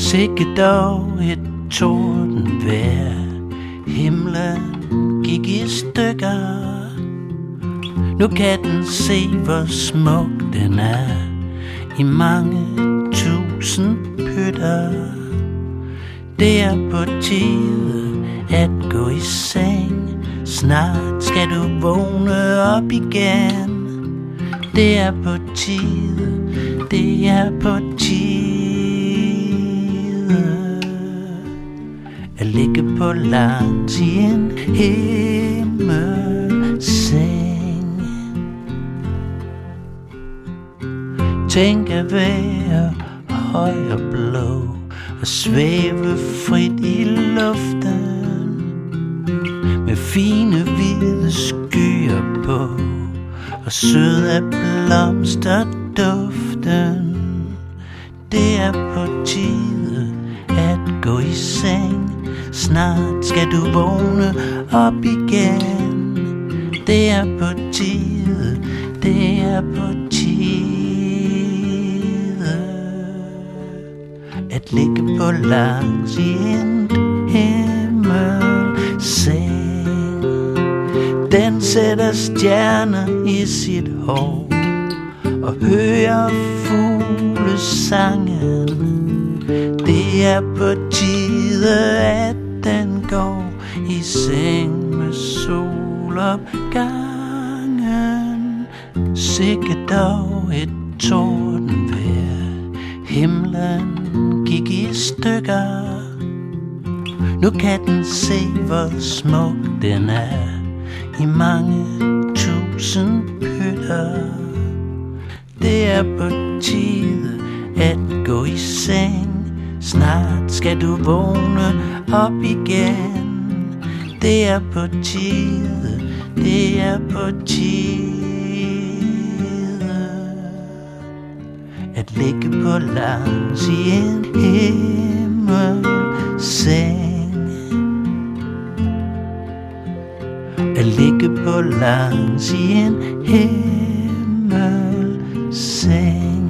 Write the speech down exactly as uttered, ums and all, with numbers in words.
Sikke dog et tordenvejr, himlen gik i stykker. Nu kan den se, hvor smuk den er, i mange tusind pytter. Det er på tide at gå i seng, snart skal du vågne op igen. Det er på tide, det er på tide at ligge på langs i en himmelseng. Tænk at være høj og blå og svæve frit i luften, med fine hvide skyer på og sød af blomsterduften. Det er på tide at gå i seng, snart skal du vågne op igen. Det er på tide, det er på tide at ligge på langs i en himmelseng. Den sætter stjerner i sit hår og hører fuglesangen. Det er på tide at den går i seng med solopgangen. Sikke dog et tordenvejr, himlen gik i stykker. Nu kan den se, hvor smuk den er, i mange tusind pytter. Det er på tide at gå i seng, snart skal du vågne op igen. Det er på tide, det er på tide at ligge på langs i en himmelseng. At ligge på langs i en himmelseng.